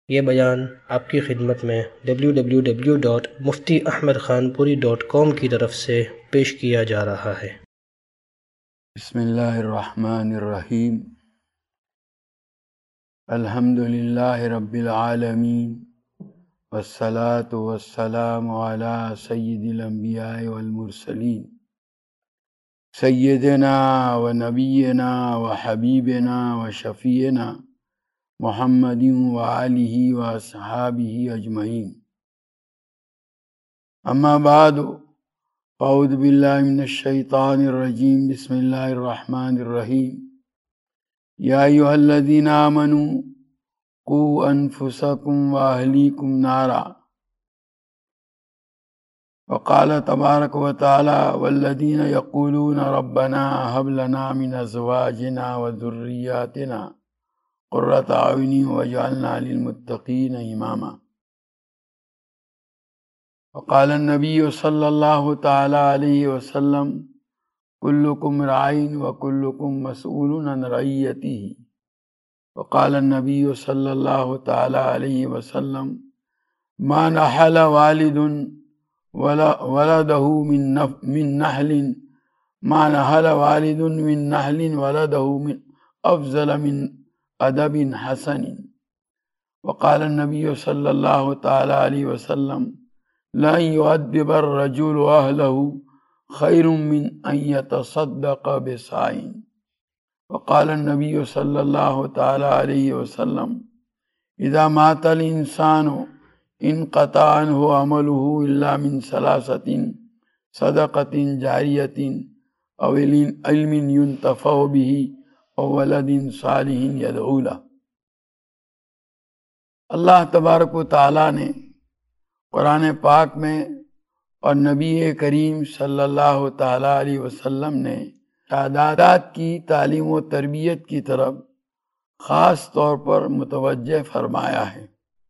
یہ بیان آپ کی خدمت میں www.muftiahmedkhanpuri.com کی طرف سے پیش کیا جا رہا ہے۔ بسم اللہ الرحمن الرحیم۔ الحمد للہ رب العالمین، والصلاة والسلام علی سید الانبیاء والمرسلین، سیدنا و نبینا و حبیبنا و شفیعنا محمد و آلہ و اصحابہ اجمعین۔ اما بعد، اعوذ باللہ من الشیطان الرجیم، بسم اللہ الرحمن الرحیم۔ یا ایھا الذین آمنوا قوا انفسکم واہلیکم نارا، وقال تبارک و تعالی والذین یقولون ربنا ھب لنا من ازواجنا وذریاتنا قرۃ اعین واجعلنا للمتقین اماما۔ وقال النبی صلی اللہ تعالی علیہ وسلم کلکم راع وکلکم مسئول عن رعیتہ۔ وقال النبی صلی اللہ تعالی علیہ وسلم ما نحل والد ولدہ من نحل ما نحل والد من نحل ولدہ من افضل من ادب حسن۔ وقال النبی صلی اللہ تعالی علیہ وسلم لا يؤدب الرجل اہلہ خیر من ان يتصدق بصاع۔ وقال النبی صلی اللہ تعالی علیہ وسلم اذا مات الانسان انقطع عنہ عملہ الا من ثلاثۃ صدقۃ جاریۃ او علم ينتفع به او ولد صالح يدعو له۔ اللہ تبارک و تعالی نے قرآن پاک میں اور نبی کریم صلی اللہ تعالی علیہ وسلم نے شہادات کی تعلیم و تربیت کی طرف خاص طور پر متوجہ فرمایا ہے۔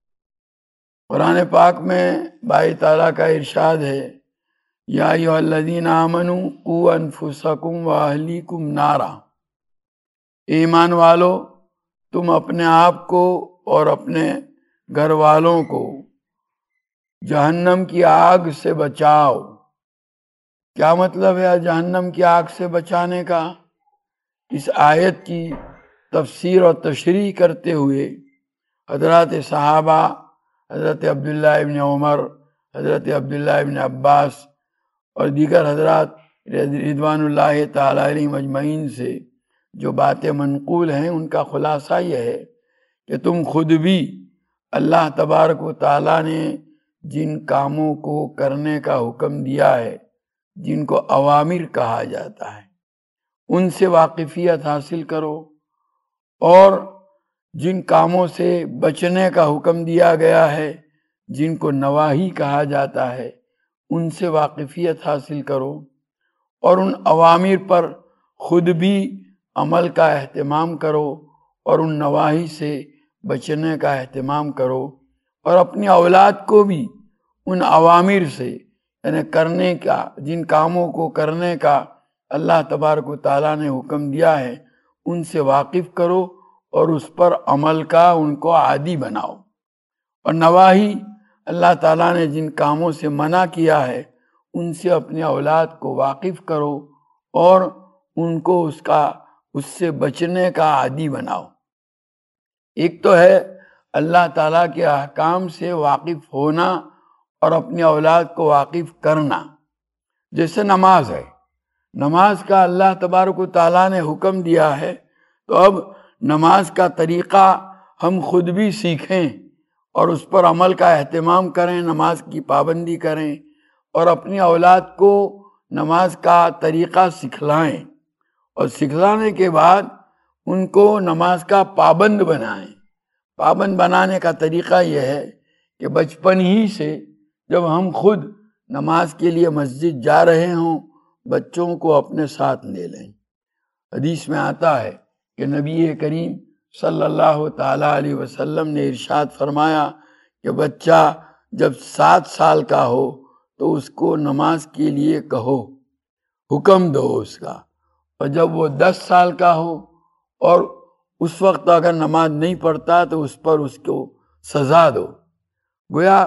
قرآن پاک میں باری تعالیٰ کا ارشاد ہے یا ایھا الذین آمنوا قوا انفسکم واہلیکم نارا، ایمان والو تم اپنے آپ کو اور اپنے گھر والوں کو جہنم کی آگ سے بچاؤ۔ کیا مطلب ہے جہنم کی آگ سے بچانے کا؟ اس آیت کی تفسیر اور تشریح کرتے ہوئے حضرات صحابہ، حضرت عبداللہ ابن عمر، حضرت عبداللہ ابن عباس اور دیگر حضرات رضوان اللہ تعالی علیہم اجمعین سے جو باتیں منقول ہیں ان کا خلاصہ یہ ہے کہ تم خود بھی اللہ تبارک و تعالیٰ نے جن کاموں کو کرنے کا حکم دیا ہے، جن کو اوامر کہا جاتا ہے، ان سے واقفیت حاصل کرو، اور جن کاموں سے بچنے کا حکم دیا گیا ہے، جن کو نواہی کہا جاتا ہے، ان سے واقفیت حاصل کرو، اور ان اوامر پر خود بھی عمل کا اہتمام کرو اور ان نواہی سے بچنے کا اہتمام کرو، اور اپنی اولاد کو بھی ان اوامر سے، یعنی کرنے کا، جن کاموں کو کرنے کا اللہ تبارک و تعالیٰ نے حکم دیا ہے ان سے واقف کرو اور اس پر عمل کا ان کو عادی بناؤ، اور نواہی اللہ تعالیٰ نے جن کاموں سے منع کیا ہے ان سے اپنی اولاد کو واقف کرو اور ان کو اس سے بچنے کا عادی بناؤ۔ ایک تو ہے اللہ تعالیٰ کے احکام سے واقف ہونا اور اپنی اولاد کو واقف کرنا، جیسے نماز ہے، نماز کا اللہ تبارک و تعالیٰ نے حکم دیا ہے، تو اب نماز کا طریقہ ہم خود بھی سیکھیں اور اس پر عمل کا اہتمام کریں، نماز کی پابندی کریں، اور اپنی اولاد کو نماز کا طریقہ سکھلائیں، اور سکھلانے کے بعد ان کو نماز کا پابند بنائیں۔ پابند بنانے کا طریقہ یہ ہے کہ بچپن ہی سے جب ہم خود نماز کے لیے مسجد جا رہے ہوں، بچوں کو اپنے ساتھ لے لیں۔ حدیث میں آتا ہے کہ نبی کریم صلی اللہ تعالی علیہ وسلم نے ارشاد فرمایا کہ بچہ جب 7 سال کا ہو تو اس کو نماز کے لیے کہو، حکم دو اس کا، اور جب وہ 10 سال کا ہو اور اس وقت اگر نماز نہیں پڑھتا تو اس پر اس کو سزا دو۔ گویا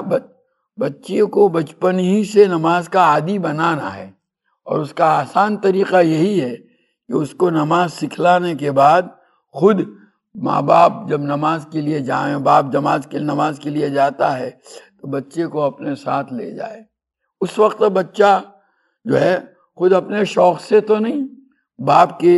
بچے کو بچپن ہی سے نماز کا عادی بنانا ہے، اور اس کا آسان طریقہ یہی ہے کہ اس کو نماز سکھلانے کے بعد خود ماں باپ جب نماز کے لیے جائیں، باپ نماز کے لیے جاتا ہے تو بچے کو اپنے ساتھ لے جائے۔ اس وقت بچہ جو ہے خود اپنے شوق سے تو نہیں، باپ کے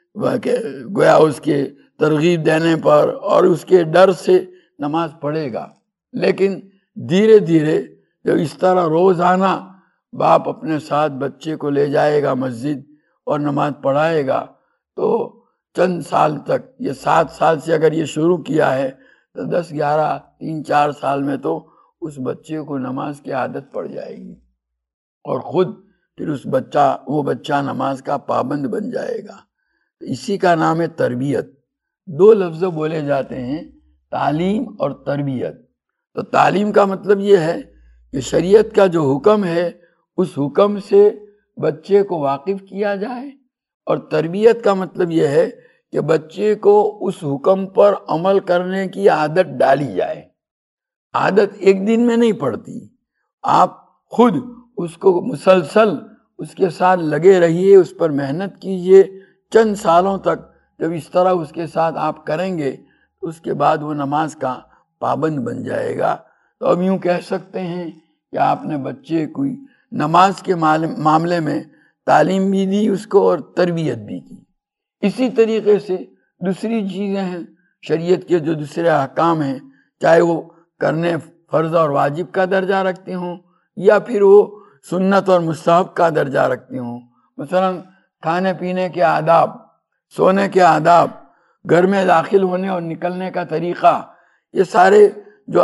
گویا اس کے ترغیب دینے پر اور اس کے ڈر سے نماز پڑھے گا، لیکن دھیرے دھیرے جب اس طرح روزانہ باپ اپنے ساتھ بچے کو لے جائے گا مسجد اور نماز پڑھائے گا تو چند سال تک، یہ 7 سال سے اگر یہ شروع کیا ہے تو 10 11 3 4 سال میں تو اس بچے کو نماز کی عادت پڑ جائے گی، اور خود پھر وہ بچہ نماز کا پابند بن جائے گا۔ اسی کا نام ہے تربیت۔ 2 لفظ بولے جاتے ہیں، تعلیم اور تربیت۔ تو تعلیم کا مطلب یہ ہے کہ شریعت کا جو حکم ہے اس حکم سے بچے کو واقف کیا جائے، اور تربیت کا مطلب یہ ہے کہ بچے کو اس حکم پر عمل کرنے کی عادت ڈالی جائے۔ عادت ایک دن میں نہیں پڑتی، آپ خود اس کو مسلسل اس کے ساتھ لگے رہیے، اس پر محنت کیجیے، چند سالوں تک جب اس طرح اس کے ساتھ آپ کریں گے تو اس کے بعد وہ نماز کا پابند بن جائے گا۔ تو اب یوں کہہ سکتے ہیں کہ آپ نے بچے کو نماز کے معاملے میں تعلیم بھی دی اس کو اور تربیت بھی کی۔ اسی طریقے سے دوسری چیزیں ہیں، شریعت کے جو دوسرے احکام ہیں، چاہے وہ کرنے فرض اور واجب کا درجہ رکھتے ہوں یا پھر وہ سنت اور مستحب کا درجہ رکھتے ہوں، مثلا کھانے پینے کے آداب، سونے کے آداب، گھر میں داخل ہونے اور نکلنے کا طریقہ، یہ سارے جو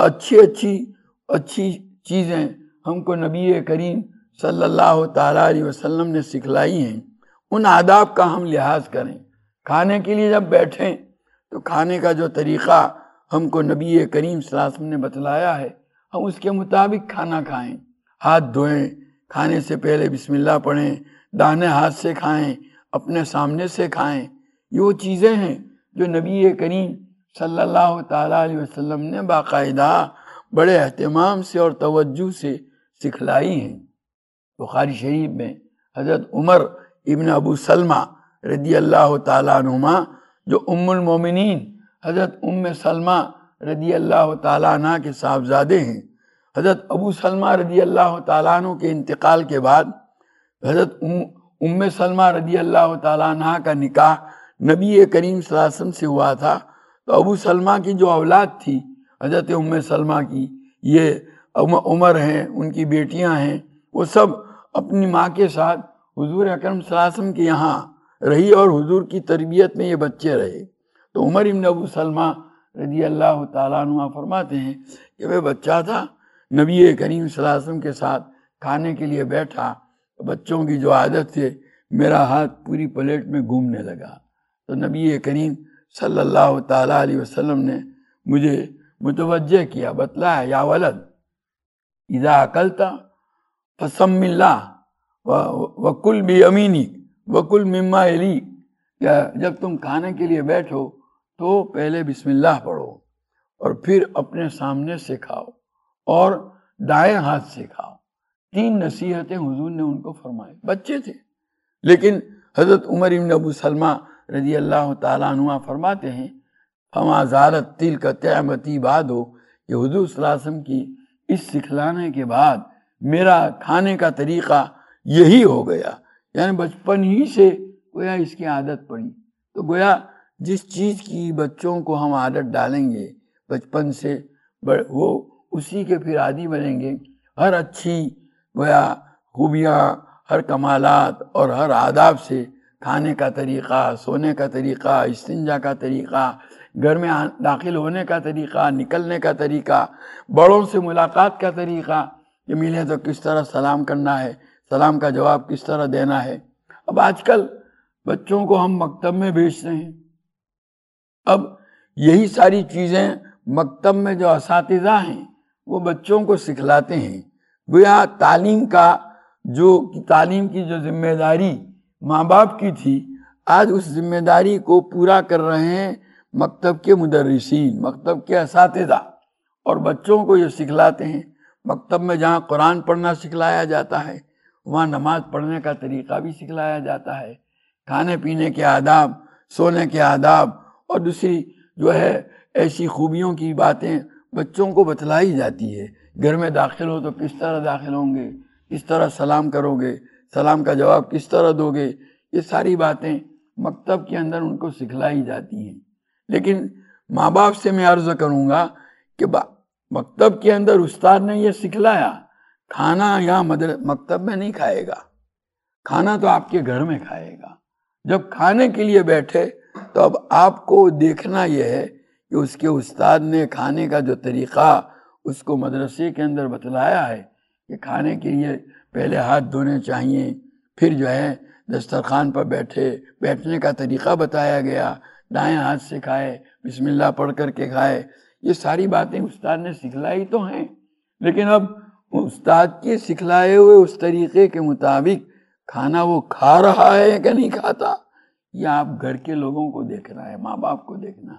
اچھی چیزیں ہم کو نبی کریم صلی اللہ تعالیٰ علیہ وسلم نے سکھلائی ہیں، ان آداب کا ہم لحاظ کریں۔ کھانے کے لیے جب بیٹھیں تو کھانے کا جو طریقہ ہم کو نبی کریم صلی اللہ علیہ وسلم نے بتلایا ہے ہم اس کے مطابق کھانا کھائیں، ہاتھ دھوئیں، کھانے سے پہلے بسم اللہ پڑھیں، داہنے ہاتھ سے کھائیں، اپنے سامنے سے کھائیں۔ یہ وہ چیزیں ہیں جو نبی کریم صلی اللہ تعالیٰ علیہ وسلم نے باقاعدہ بڑے اہتمام سے اور توجہ سے سکھلائی ہیں۔ بخاری شریف میں حضرت عمر ابن ابو سلمہ رضی اللہ تعالیٰ عنہما، جو ام المومنین حضرت ام سلمہ رضی اللہ تعالیٰ عنہ کے صاحبزادے ہیں، حضرت ابو سلمہ رضی اللہ تعالیٰ عنہ کے انتقال کے بعد حضرت ام سلمہ رضی اللہ تعالیٰ عنہ کا نکاح نبی کریم صلی اللہ علیہ وسلم سے ہوا تھا۔ تو ابو سلمہ کی جو اولاد تھی حضرت ام سلمہ کی، یہ عمر ہیں، ان کی بیٹیاں ہیں، وہ سب اپنی ماں کے ساتھ حضور اکرم صلی اللہ علیہ وسلم کے یہاں رہی اور حضور کی تربیت میں یہ بچے رہے۔ تو عمر ابن ابو سلمہ رضی اللہ تعالیٰ عنہ فرماتے ہیں کہ وہ بچہ تھا، نبی کریم صلی اللہ علیہ وسلم کے ساتھ کھانے کے لیے بیٹھا، بچوں کی جو عادت ہے میرا ہاتھ پوری پلیٹ میں گھومنے لگا، تو نبی کریم صلی اللہ تعالیٰ علیہ وسلم نے مجھے متوجہ کیا، بتلایا، یا ولد اذا اکلت فسم اللہ وکل بیمینک وکل مما یلیک، جب تم کھانے کے لیے بیٹھو تو پہلے بسم اللہ پڑھو اور پھر اپنے سامنے سے کھاؤ اور دائیں ہاتھ سے کھاؤ۔ 3 نصیحتیں حضور نے ان کو فرمائی، بچے تھے، لیکن حضرت عمر بن ابو سلمہ رضی اللہ تعالیٰ عنہ فرماتے ہیں فما زالت تلک طعمتی بعد ہو، کہ حضور صلی اللہ علیہ وسلم کی اس سکھلانے کے بعد میرا کھانے کا طریقہ یہی ہو گیا، یعنی بچپن ہی سے گویا اس کی عادت پڑی۔ تو گویا جس چیز کی بچوں کو ہم عادت ڈالیں گے بچپن سے، وہ اسی کے پھر عادی بنیں گے۔ ہر اچھی گویا خوبیاں، ہر کمالات اور ہر آداب سے، کھانے کا طریقہ، سونے کا طریقہ، استنجا کا طریقہ، گھر میں داخل ہونے کا طریقہ، نکلنے کا طریقہ، بڑوں سے ملاقات کا طریقہ، کہ ملے تو کس طرح سلام کرنا ہے، سلام کا جواب کس طرح دینا ہے۔ اب آج کل بچوں کو ہم مکتب میں بھیجتے ہیں، اب یہی ساری چیزیں مکتب میں جو اساتذہ ہیں وہ بچوں کو سکھلاتے ہیں۔ گویا تعلیم کی جو ذمہ داری ماں باپ کی تھی، آج اس ذمہ داری کو پورا کر رہے ہیں مکتب کے مدرسین، مکتب کے اساتذہ، اور بچوں کو یہ سکھلاتے ہیں۔ مکتب میں جہاں قرآن پڑھنا سکھلایا جاتا ہے، وہاں نماز پڑھنے کا طریقہ بھی سکھلایا جاتا ہے، کھانے پینے کے آداب، سونے کے آداب اور دوسری جو ہے ایسی خوبیوں کی باتیں بچوں کو بتلائی جاتی ہے۔ گھر میں داخل ہو تو کس طرح داخل ہوں گے، کس طرح سلام کرو گے، سلام کا جواب کس طرح دو گے، یہ ساری باتیں مکتب کے اندر ان کو سکھلائی جاتی ہیں۔ لیکن ماں باپ سے میں عرض کروں گا کہ مکتب کے اندر استاد نے یہ سکھلایا، کھانا یہاں مکتب میں نہیں کھائے گا، کھانا تو آپ کے گھر میں کھائے گا۔ جب کھانے کے لیے بیٹھے تو اب آپ کو دیکھنا یہ ہے کہ اس کے استاد نے کھانے کا جو طریقہ اس کو مدرسے کے اندر بتلایا ہے کہ کھانے کے لیے پہلے ہاتھ دھونے چاہیے، پھر جو ہے دسترخوان پر بیٹھنے کا طریقہ بتایا گیا، دائیں ہاتھ سے کھائے، بسم اللہ پڑھ کر کے کھائے۔ یہ ساری باتیں استاد نے سکھلائی تو ہیں، لیکن اب استاد کے سکھلائے ہوئے اس طریقے کے مطابق کھانا وہ کھا رہا ہے کہ نہیں کھاتا، یہ آپ گھر کے لوگوں کو دیکھنا ہے، ماں باپ کو دیکھنا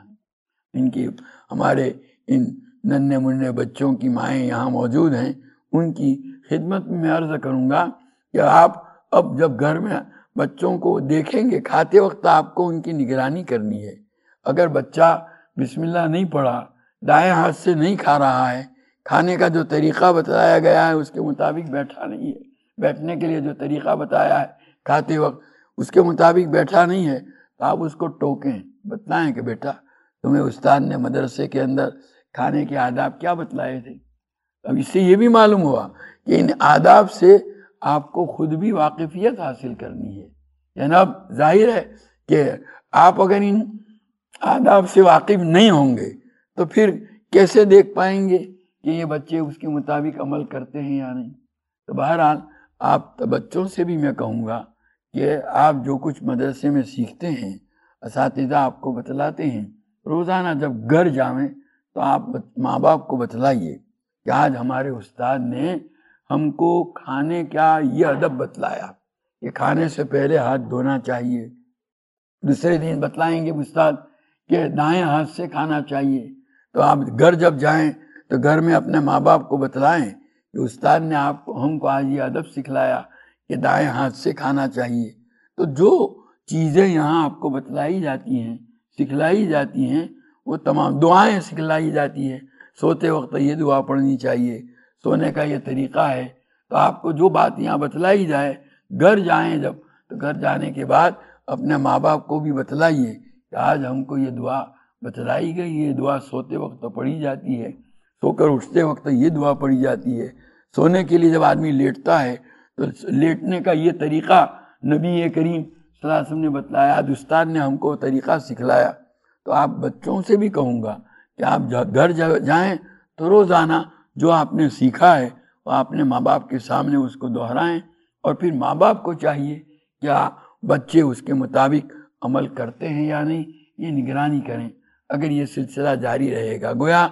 ہے۔ ہمارے ان ننھے منھے بچوں کی مائیں یہاں موجود ہیں، ان کی خدمت میں عرض کروں گا کہ آپ اب جب گھر میں بچوں کو دیکھیں گے کھاتے وقت آپ کو ان کی نگرانی کرنی ہے۔ اگر بچہ بسم اللہ نہیں پڑھا، دائیں ہاتھ سے نہیں کھا رہا ہے، کھانے کا جو طریقہ بتایا گیا ہے اس کے مطابق بیٹھا نہیں ہے، بیٹھنے کے لیے جو طریقہ بتایا ہے کھاتے وقت اس کے مطابق بیٹھا نہیں ہے، تو آپ اس کو ٹوکیں، بتلائیں کہ بیٹا تمہیں استاد نے مدرسے کے اندر کھانے کے آداب کیا بتلائے تھے۔ اب اس سے یہ بھی معلوم ہوا کہ ان آداب سے آپ کو خود بھی واقفیت حاصل کرنی ہے۔ یعنی اب ظاہر ہے کہ آپ اگر ان آداب سے واقف نہیں ہوں گے تو پھر کیسے دیکھ پائیں گے کہ یہ بچے اس کے مطابق عمل کرتے ہیں یا نہیں۔ تو بہرحال آپ بچوں سے بھی میں کہوں گا کہ آپ جو کچھ مدرسے میں سیکھتے ہیں، اساتذہ آپ کو بتلاتے ہیں، روزانہ جب گھر جائیں تو آپ ماں باپ کو بتلائیے کہ آج ہمارے استاد نے ہم کو کھانے کا یہ ادب بتلایا کہ کھانے سے پہلے ہاتھ دھونا چاہیے۔ دوسرے دن بتلائیں گے استاد کہ دائیں ہاتھ سے کھانا چاہیے۔ تو آپ گھر جب جائیں تو گھر میں اپنے ماں باپ کو بتلائیں کہ استاد نے ہم کو آج یہ ادب سکھلایا کہ دائیں ہاتھ سے کھانا چاہیے۔ تو جو چیزیں یہاں آپ کو بتلائی جاتی ہیں، سکھلائی جاتی ہیں، وہ تمام دعائیں سکھلائی جاتی ہیں۔ سوتے وقت یہ دعا پڑھنی چاہیے، سونے کا یہ طریقہ ہے۔ تو آپ کو جو بات یہاں بتلائی جائے، گھر جائیں جب تو گھر جانے کے بعد اپنے ماں باپ کو بھی بتلائیے کہ آج ہم کو یہ دعا بتلائی گئی، یہ دعا سوتے وقت پڑھی جاتی ہے، سو کر اٹھتے وقت یہ دعا پڑھی جاتی ہے، سونے کے لیے جب آدمی لیٹتا ہے تو لیٹنے کا یہ طریقہ نبی کریم صلی اللہ علیہ وسلم نے بتلایا، آج استاد نے ہم کو طریقہ سکھلایا۔ تو آپ بچوں سے بھی کہوں گا کہ آپ گھر جائیں تو روزانہ جو آپ نے سیکھا ہے وہ اپنے ماں باپ کے سامنے اس کو دہرائیں، اور پھر ماں باپ کو چاہیے کہ بچے اس کے مطابق عمل کرتے ہیں یا نہیں، یہ نگرانی کریں۔ اگر یہ سلسلہ جاری رہے گا، گویا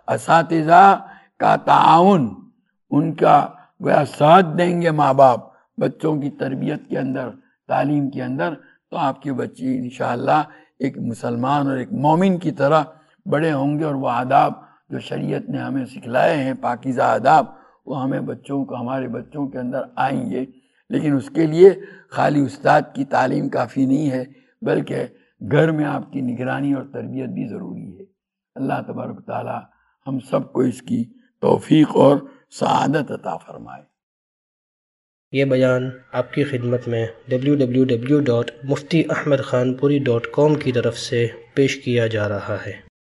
اساتذہ کا تعاون، ان کا گویا ساتھ دیں گے ماں باپ بچوں کی تربیت کے اندر، تعلیم کے اندر، تو آپ کے بچے انشاءاللہ ایک مسلمان اور ایک مومن کی طرح بڑے ہوں گے، اور وہ آداب جو شریعت نے ہمیں سکھلائے ہیں، پاکیزہ آداب، وہ ہمارے بچوں کے اندر آئیں گے۔ لیکن اس کے لیے خالی استاد کی تعلیم کافی نہیں ہے، بلکہ گھر میں آپ کی نگرانی اور تربیت بھی ضروری ہے۔ اللہ تبارک تعالی ہم سب کو اس کی توفیق اور سعادت عطا فرمائے۔ یہ بیان آپ کی خدمت میں www.muftiahmedkhanpuri.com کی طرف سے پیش کیا جا رہا ہے۔